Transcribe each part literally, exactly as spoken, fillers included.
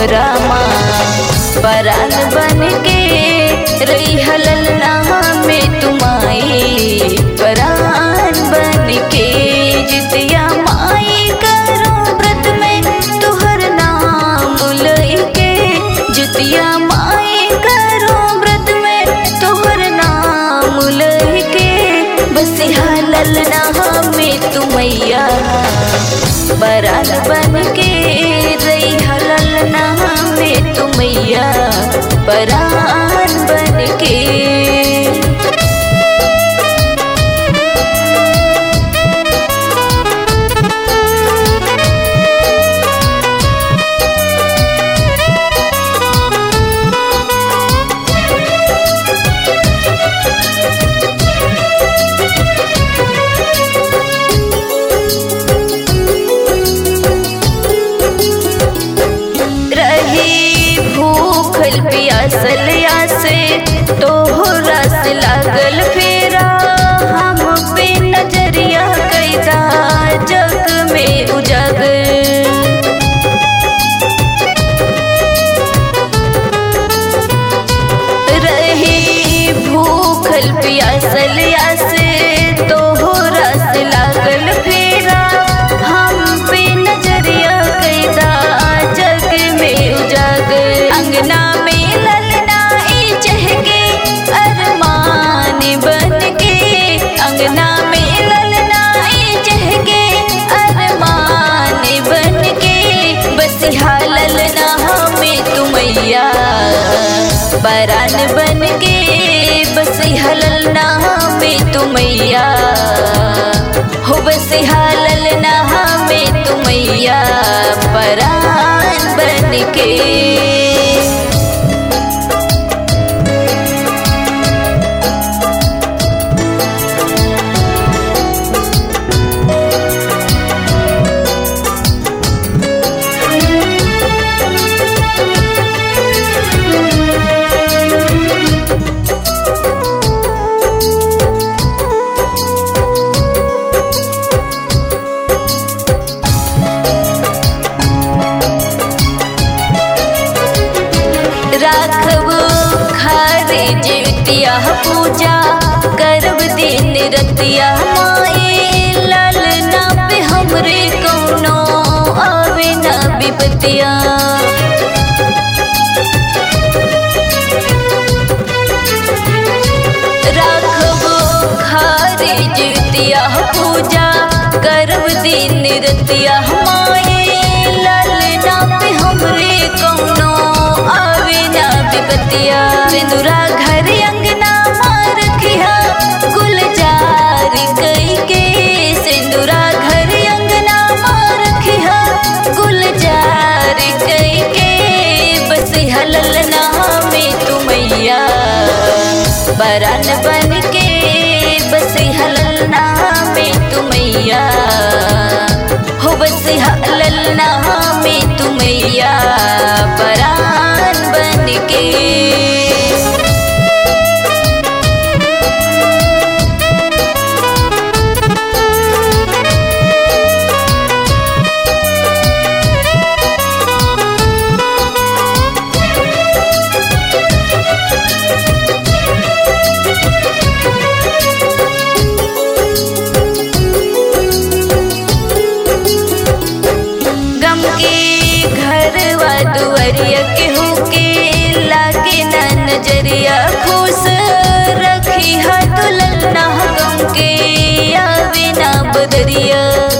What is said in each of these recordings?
मोरा माँ परान बन के रही हललना में तुमाई परान बन के जितिया माई करो व्रत में तुहर नाम लइके जितिया माई करो व्रत में तुहर नाम लइके बस हललना में तुमैया परान बन के रही हललना में तुमैया परान बन के। पियासल आसे तोहरा से लागल फेरा हम पे नजरिया कैदा जग में उजागर रही भूखल पियासल आसे तोहरा से लागल फेरा हम पे नजरिया कैदा जग में उजागर अंगना अंगना में ललनाई चहके अरमान बन के बस हाललना में तुमैया परान बन के बस हललना में तुमैया हो बस हाललना में तुमैया परान बन के। राखब खारे जितिया पूजा करब दिन रतिया माई ललना पे हमरे कौनो आवे ना विपतिया राखब खारे जितिया पूजा करब दिन रतिया माई ललना पे हमरे कौनो सिंदूरा घर अंगना मार रखिया गुलजार कई के सिंदूरा घर अंगना मार रखिया गुलजार कई के बस हललना में तुमैया परान बन के बस हललना में तुमैया हो बस हललना में तुमैया परान बन के। दुआरिया के होके लागे ना नजरिया खुश रखी हा दुलना गम के आवे ना बदरिया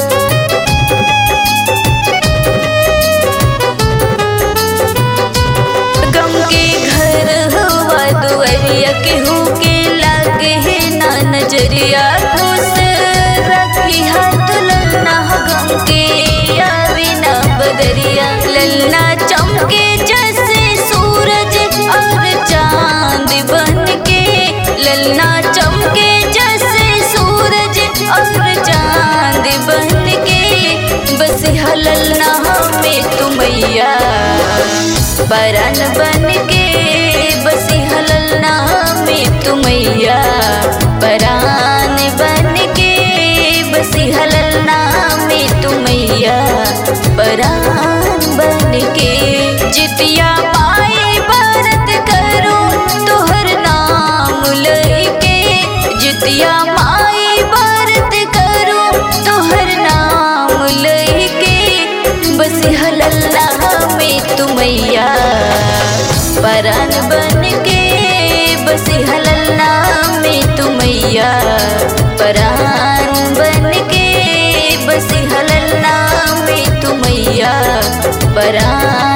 गम के घर हुआ दुआरिया के होके लागे ना नजरिया खुश रखी हा दुलना गम के आवे ना बदरिया ललना चमके जैसे सूरज और चांद बन के ललना चमके जैसे सूरज और चांद बन के बस हललना में तुमैया परान बन के बस हललना में तुमैया परान बन के बस हललना में तुमैया परान बन के जित मैया परान बन के बसी हललना में तू मैया परान बन के बसी हललना में तू मैया परान